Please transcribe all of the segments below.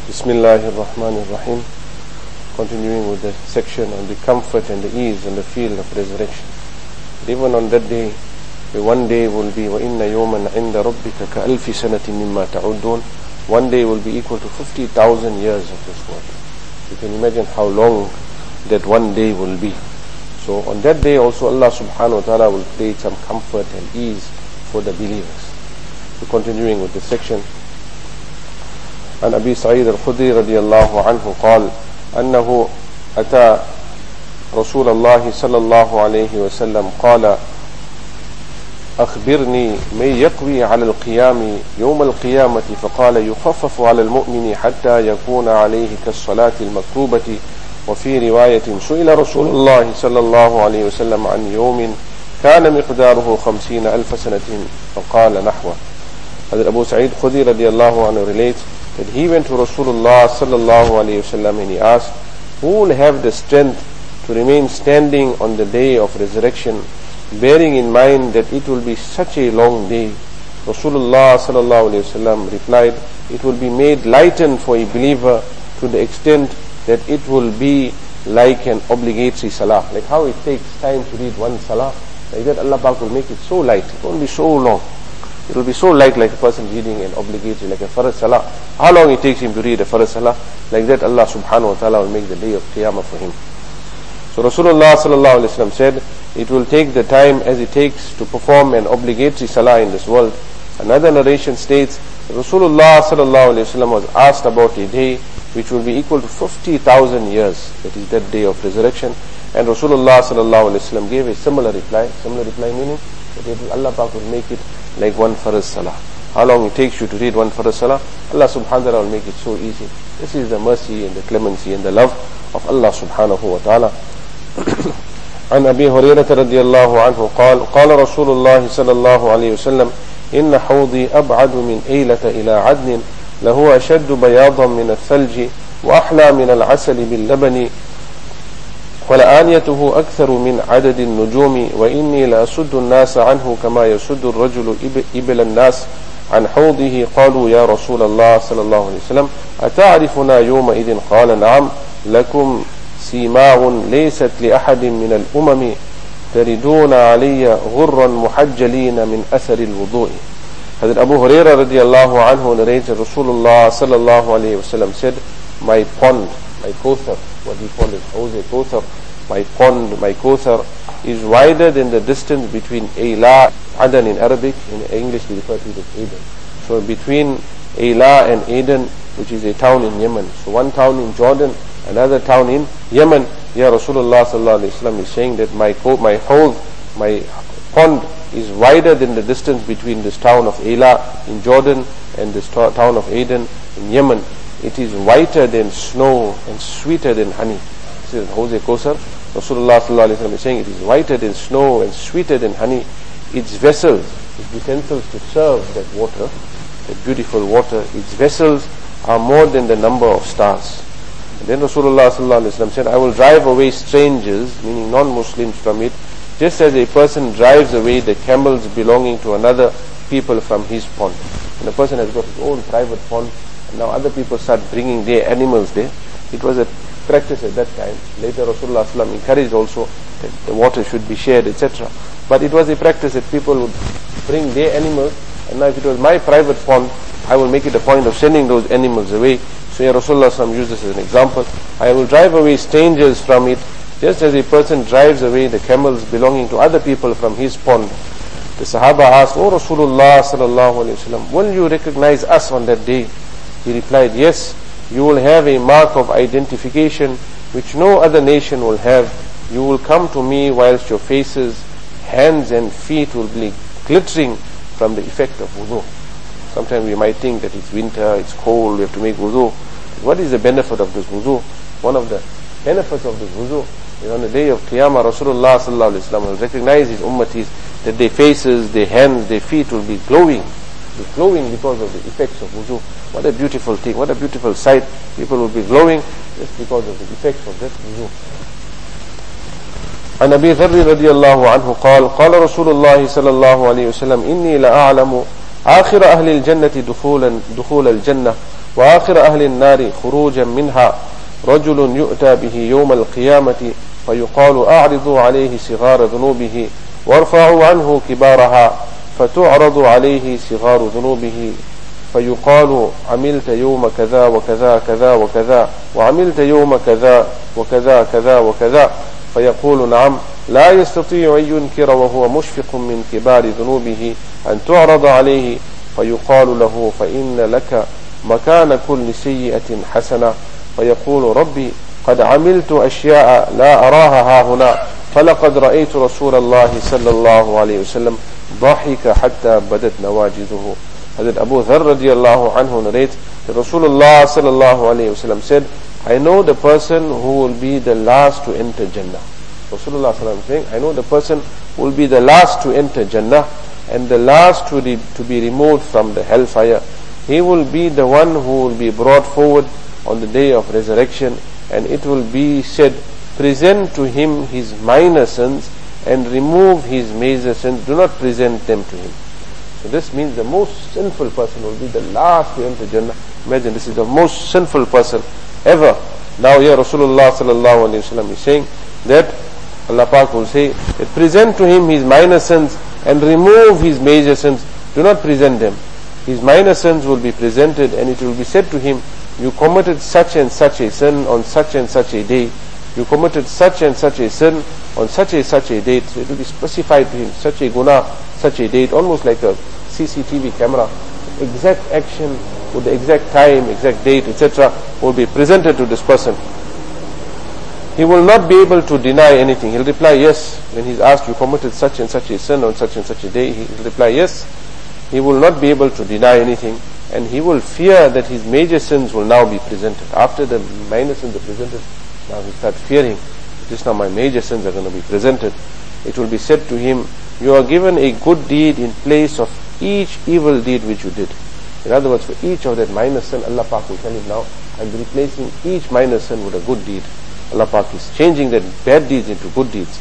Bismillahir Rahmanir Rahim. Continuing with the section on the comfort and the ease and the field of resurrection. Even on that day, the one day will be وَإِنَّ يَوْمًا عِنْدَ رَبِّكَ كَأَلْفِ سَنَةٍ مِمَّا تَعُدُّونَ. One day will be equal to 50,000 years of this world. You can imagine how long that one day will be. So on that day also Allah subhanahu wa ta'ala will create some comfort and ease for the believers. So continuing with the section. عن أبي سعيد الخدري رضي الله عنه قال أنه أتى رسول الله صلى الله عليه وسلم قال أخبرني من يقوي على القيام يوم القيامة فقال يخفف على المؤمن حتى يكون عليه كالصلاة المكتوبة. وفي رواية سئل رسول الله صلى الله عليه وسلم عن يوم كان مقداره 50,000 سنة فقال نحوه. Hazrat Abu Sa'id Khudri radiallahu anhu relates that he went to Rasulullah sallallahu alayhi wasallam and he asked, who will have the strength to remain standing on the day of resurrection, bearing in mind that it will be such a long day? Rasulullah sallallahu alayhi wasallam replied, it will be made lightened for a believer to the extent that it will be like an obligatory salah. Like how it takes time to read one salah, like that Allah Pak will make it so light. It won't be so long. It will be so light, like a person reading an obligatory, like a farz salah. How long it takes him to read a farz salah, like that Allah subhanahu wa ta'ala will make the day of Qiyamah for him. So Rasulullah sallallahu alayhi wa sallam said, it will take the time as it takes to perform an obligatory salah in this world. Another narration states, Rasulullah sallallahu alayhi wa sallam was asked about a day which will be equal to 50,000 years. That is that day of resurrection. And Rasulullah sallallahu alayhi wa sallam gave a similar reply. Similar reply meaning that Allah Pak will make it like one farz salah. How long it takes you to read one farz salah, Allah subhanahu wa ta'ala will make it so easy. This is the mercy and the clemency and the love of Allah subhanahu wa ta'ala. عن أبي هريرة رضي الله عنه قال قال رسول الله صلى الله عليه وسلم إن حوضي أبعد من أيلة إلى عدن له أشد بياضا من الثلج وأحلى من العسل باللبن ولآنيته أكثر من عدد النجوم وإني لأسد الناس عنه كما يسد الرجل إبل الناس عن حوضه. قالوا يا رسول الله صلى الله عليه وسلم أتعرفنا يومئذ؟ قال نعم لكم سيماء ليست لأحد من الأمم تردون علي غرا محجلين من أثر الوضوء. Hazrat Abu Hurairah radiallahu anhu narrated Rasulullah sallallahu alayhi wa sallam said, my pond, my Kauthar, what we call it, Hawz-e Kauthar, my pond, my Kauthar is wider than the distance between Ayla, Adan in Arabic, in English we refer to it as Aden. So between Ayla and Aden, which is a town in Yemen. So one town in Jordan, another town in Yemen. Yeah, Rasulullah sallallahu alayhi wa sallam is saying that my Hawz, my pond is wider than the distance between this town of Ayla in Jordan and this town of Aden in Yemen. It is whiter than snow and sweeter than honey. This is Hawz-e Kauthar. Rasulullah sallallahu alayhi wa sallam is saying it is whiter than snow and sweeter than honey. Its vessels, its utensils to serve that water, that beautiful water, its vessels are more than the number of stars. And then Rasulullah sallallahu alayhi wa sallam said, I will drive away strangers, meaning non-Muslims, from it, just as a person drives away the camels belonging to another people from his pond. When a person has got his own private pond, and now other people start bringing their animals there. It was a practice at that time. Later Rasulullah sallallahu alaihi wasallam encouraged also that the water should be shared, etc. But it was a practice that people would bring their animals, and now if it was my private pond, I will make it a point of sending those animals away. So here Rasulullah sallallahu alaihi wasallam used this as an example. I will drive away strangers from it, just as a person drives away the camels belonging to other people from his pond. The Sahaba asked, O Rasulullah sallallahu alayhi wa sallam, will you recognize us on that day? He replied, yes, you will have a mark of identification which no other nation will have. You will come to me whilst your faces, hands and feet will be glittering from the effect of wudu. Sometimes we might think that it's winter, it's cold, we have to make wudu. What is the benefit of this wudu? One of the benefits of this wudu is on the day of Qiyamah, Rasulullah sallallahu alayhi wa sallam will recognize his ummatis that their faces, their hands, their feet will be glowing because of the effects of wudu. What a beautiful thing, what a beautiful sight. People will be glowing just because of the effects of that wudu. عن أبي ذر رضي الله عنه قال قال رسول الله صلى الله عليه وسلم إني لأعلم آخر أهل الجنة دخول الجنة وآخر أهل النار خروجا منها رجل يؤتى به يوم القيامة فيقال أعرضوا عليه صغار ذنوبه وارفعوا عنه كبارها فتعرض عليه صغار ذنوبه فيقال عملت يوم كذا وكذا كذا وكذا وعملت يوم كذا وكذا كذا وكذا فيقول نعم لا يستطيع أن ينكر وهو مشفق من كبار ذنوبه أن تعرض عليه فيقال له فإن لك مكان كل سيئة حسنة فيقول ربي قد عملت أشياء لا أراها ها هنا فلقد رأيت رسول الله صلى الله عليه وسلم ضحك حتى بدت نواجذه. Hazrat Abu Dharr radiallahu anhu narrates that Rasulullah sallallahu alayhi wasallam said, I know the person who will be the last to enter Jannah. Rasulullah sallallahu saying, I know the person who will be the last to enter Jannah and the last to be removed from the hellfire. He will be the one who will be brought forward on the day of resurrection, and it will be said, present to him his minor sins and remove his major sins. Do not present them to him. So this means the most sinful person will be the last to enter Jannah. Imagine, this is the most sinful person ever. Now here Rasulullah sallallahu alaihi wasallam is saying that Allah Pak will say that present to him his minor sins and remove his major sins. Do not present them. His minor sins will be presented, and it will be said to him, you committed such and such a sin on such and such a day. You committed such and such a sin on such a date. So it will be specified to him, such a guna, such a date, almost like a CCTV camera. Exact action with the exact time, exact date, etc. will be presented to this person. He will not be able to deny anything. He'll reply yes. When he's asked, you committed such and such a sin on such and such a day, he'll reply yes. He will not be able to deny anything, and he will fear that his major sins will now be presented. After the minor sins are presented, now he starts fearing, just now my major sins are going to be presented. It will be said to him, you are given a good deed in place of each evil deed which you did. In other words, for each of that minor sin, Allah Pak will tell him now, I'm replacing each minor sin with a good deed. Allah Pak is changing that bad deeds into good deeds.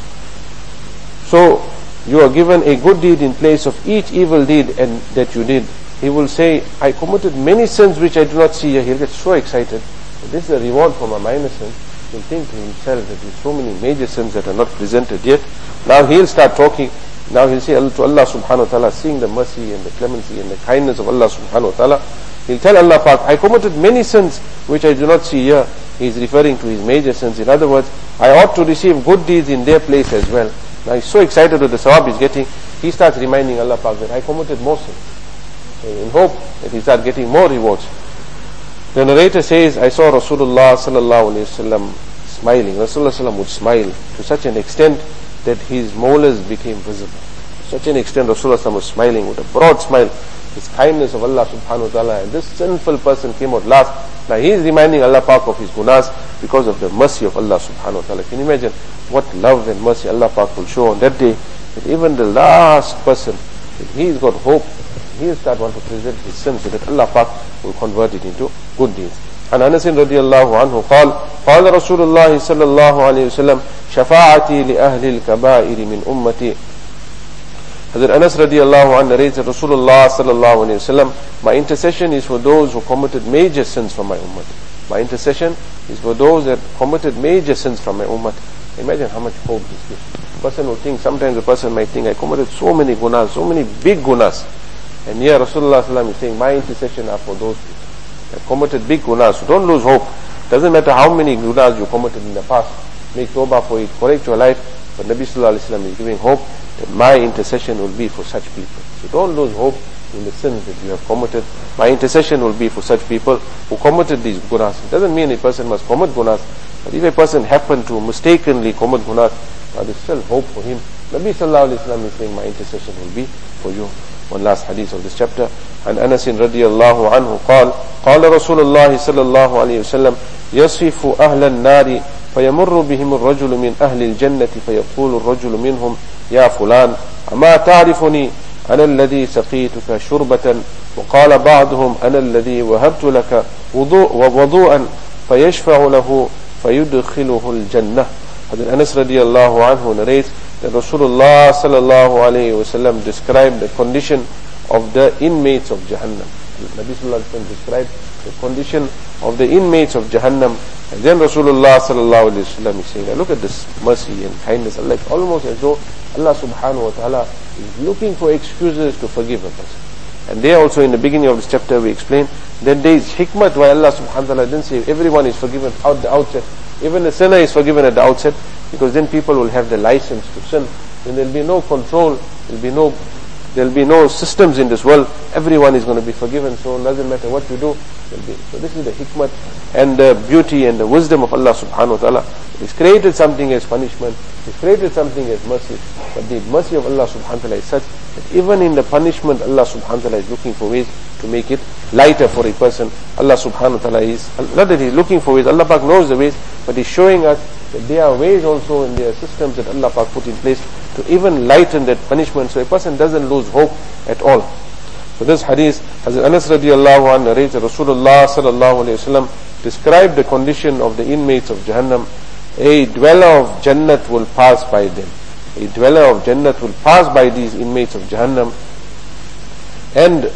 So, you are given a good deed in place of each evil deed and that you did. He will say, I committed many sins which I do not see here. He'll get so excited. This is a reward for my minor sins. He'll think to himself that there's so many major sins that are not presented yet. Now he'll start talking. Now he'll say to Allah subhanahu wa ta'ala, seeing the mercy and the clemency and the kindness of Allah subhanahu wa ta'ala, he'll tell Allah Pak, I committed many sins which I do not see here. He's referring to his major sins. In other words, I ought to receive good deeds in their place as well. Now he's so excited with the sawab he's getting, he starts reminding Allah Pak that I committed more sins, in hope that he starts getting more rewards. The narrator says, I saw Rasulullah sallallahu alayhi wasallam smiling. Rasulullah sallam would smile to such an extent that his molars became visible. To such an extent Rasulullah sallam was smiling with a broad smile. His kindness of Allah subhanahu wa ta'ala, and this sinful person came out last. Now he is reminding Allah Pak of his gunas because of the mercy of Allah subhanahu wa ta'ala. Can you imagine what love and mercy Allah Pak will show on that day, that even the last person, that he's got hope, he'll start wanting to present his sins so that Allah Pak will convert it into good deeds. And Anas radiallahu anhu قال رسول الله صلى الله عليه وسلم شفاعتي لأهل الكبائر من أمتي. Hazrat Anas radiallahu anhu narrates that Rasulullah sallallahu alayhi wa sallam, my intercession is for those who committed major sins from my ummah. My intercession is for those that committed major sins from my ummah. Imagine how much hope this gives. Person will think, sometimes a person might think, I committed so many gunas, so many big gunas. And here Rasulullah sallallahu alayhi wa sallam is saying, my intercession are for those people that committed big gunas. So don't lose hope. Doesn't matter how many gunas you committed in the past. Make tawbah for it, correct your life. But Nabi sallallahu alayhi wa sallam is giving hope that my intercession will be for such people. So don't lose hope in the sins that you have committed. My intercession will be for such people who committed these gunas. It doesn't mean a person must commit gunas, but if a person happened to mistakenly commit gunas, there's still hope for him. Nabi sallallahu alayhi wa sallam is saying, my intercession will be for you. One last hadith of this chapter. And Anas radiallahu anhu قال رسول الله صلى الله عليه وسلم يصف أهل النار فيمر بهم الرجل من أهل الجنة فيقول الرجل منهم يا فلان أما تعرفني أنا الذي سقيتك شربة وقال بعضهم أنا الذي وهبت لك وضوءا فيشفع له فيدخله الجنة. Hazrat Anas radiallahu anhu narrates that Rasulullah sallallahu alayhi wa sallam described the condition of the inmates of Jahannam. Nabi sallallahu alaihi wasallam described the condition of the inmates of Jahannam. And then Rasulullah sallallahu alaihi wasallam is saying, look at this mercy and kindness, like almost as though Allah subhanahu wa ta'ala is looking for excuses to forgive a person. And there also in the beginning of this chapter we explained that there is hikmat why Allah subhanahu wa ta'ala didn't say everyone is forgiven at the outset. Even the sinner is forgiven at the outset, because then people will have the license to sin. Then there will be no control, there will be no systems in this world. Everyone is going to be forgiven, so it doesn't matter what you do. So this is the hikmat and the beauty and the wisdom of Allah subhanahu wa ta'ala. He's created something as punishment, He's created something as mercy, but the mercy of Allah subhanahu wa ta'ala is such that even in the punishment, Allah subhanahu wa ta'ala is looking for ways to make it lighter for a person. Allah subhanahu wa ta'ala is, not that He's looking for ways, Allah Pak knows the ways, but He's showing us that there are ways also in their systems that Allah Pak put in place to even lighten that punishment, so a person doesn't lose hope at all. So this hadith, Hazrat Anas radiallahu anhu narrates that Rasulullah sallallahu alayhi wa sallam described the condition of the inmates of Jahannam. A dweller of Jannat will pass by them. A dweller of Jannat will pass by these inmates of Jahannam, and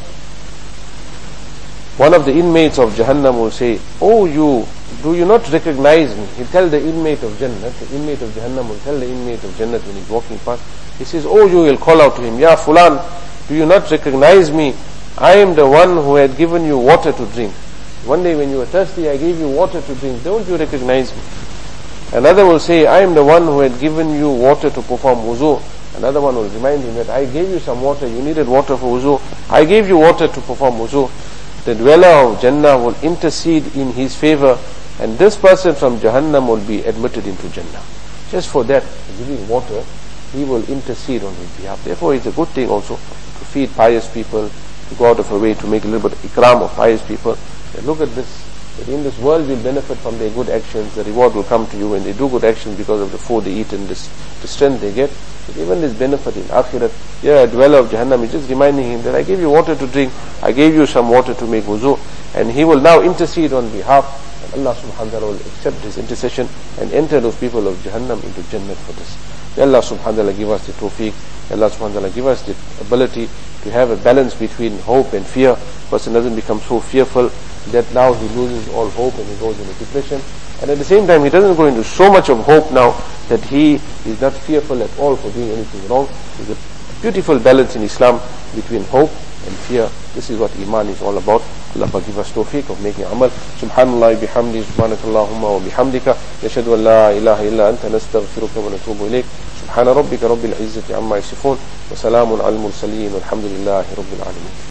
one of the inmates of Jahannam will say, "Oh, you, do you not recognize me?" He'll tell the inmate of Jannat, the inmate of Jahannam will tell the inmate of Jannat when he's walking past. He says, "Oh, you," will call out to him, "Ya Fulan, do you not recognize me? I am the one who had given you water to drink. One day when you were thirsty, I gave you water to drink. Don't you recognize me?" Another will say, "I am the one who had given you water to perform wuzu." Another one will remind him that I gave you some water, you needed water for wuzu. I gave you water to perform wuzu. The dweller of Jannah will intercede in his favor, and this person from Jahannam will be admitted into Jannah. Just for that, giving water, he will intercede on his behalf. Therefore, it's a good thing also to feed pious people, to go out of a way to make a little bit of ikram of pious people. And look at this, that in this world you'll benefit from their good actions. The reward will come to you when they do good actions because of the food they eat and the strength they get. But even this benefit in Akhirat, a dweller of Jahannam is just reminding him that I gave you water to drink, I gave you some water to make wuzu, and he will now intercede on behalf, and Allah subhanahu wa ta'ala will accept his intercession and enter those people of Jahannam into Jannat for this. May Allah subhanahu wa ta'ala give us the tawfiq, Allah subhanahu wa ta'ala give us the ability to have a balance between hope and fear. Person doesn't become so fearful that now he loses all hope and he goes into depression. And at the same time, he doesn't go into so much of hope now that he is not fearful at all for doing anything wrong. There's a beautiful balance in Islam between hope and fear. This is what Iman is all about. Allah give us tawfiq of making amal. Subhanallah bihamdi, subhanakallahumma wa bihamdika, nashhadu an la ilaha illa anta, nastaghfiruka wa natubu ilayk. Subhana rabbika rabbil izzati amma yasifun, wa salamun al mursaleen, walhamdulillahi rabbil alamin.